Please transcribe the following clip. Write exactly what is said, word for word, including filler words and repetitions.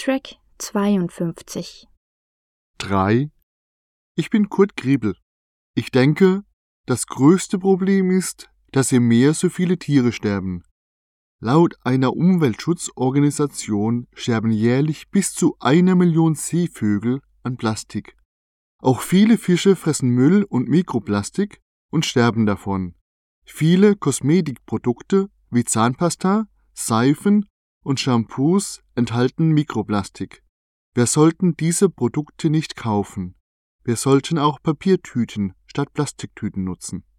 Track zweiundfünfzig. drei. Ich bin Kurt Griebel. Ich denke, das größte Problem ist, dass im Meer so viele Tiere sterben. Laut einer Umweltschutzorganisation sterben jährlich bis zu einer Million Seevögel an Plastik. Auch viele Fische fressen Müll und Mikroplastik und sterben davon. Viele Kosmetikprodukte wie Zahnpasta, Seifen und Shampoos enthalten Mikroplastik. Wir sollten diese Produkte nicht kaufen. Wir sollten auch Papiertüten statt Plastiktüten nutzen.